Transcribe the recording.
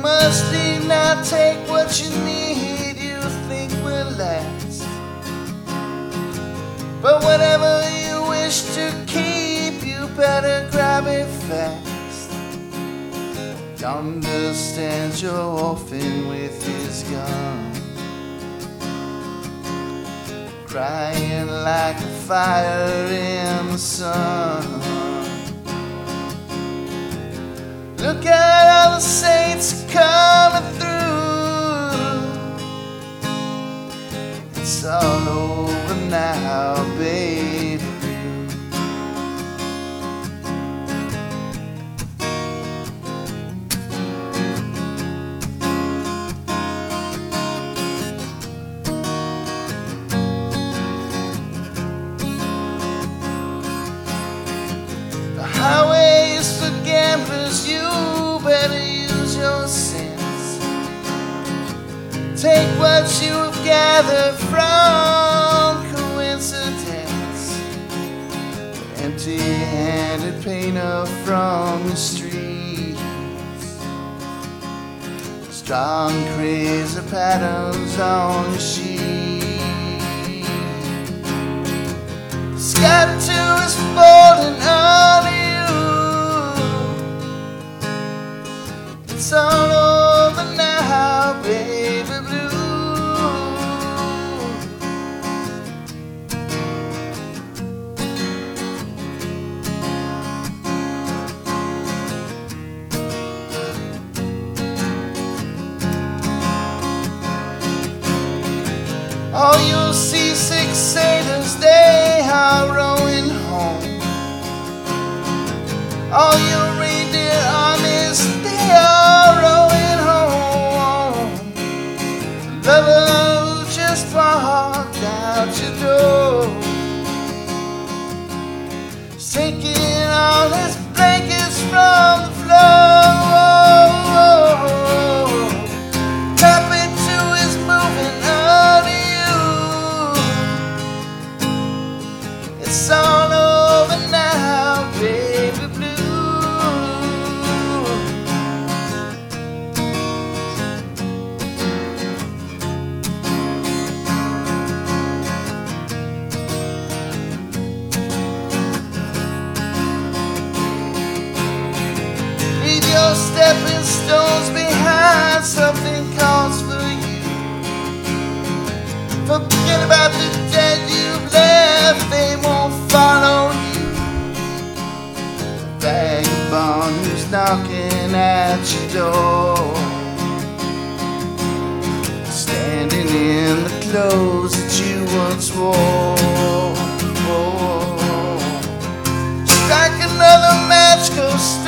must leave now, take what you need, you think will last. But whatever you wish to keep, you better grab it fast. Yonder stands your orphan with his gun, crying like a fire in the sun. Look at all the saints coming through. It's all over now, baby. The highway is for gamblers, you better use your sense. Take what you have gathered from coincidence. Empty-handed painter from the streets, strong crazy patterns on your sheet. Sky too is falling on you. It's all over now, baby blue. All you seasick sailors, they are rowing home. All your reindeer armies, they are rowing home. Lover who just walked out your door, he's taking all his blankets from the floor. Tapping to his moving on you. It's all over now, baby blue. Leave your stepping stones behind, something calls for you. Forget about the dead you've left, they won't follow you. Vagabond who's knocking at your door, standing in the clothes that you once wore. Strike another match, go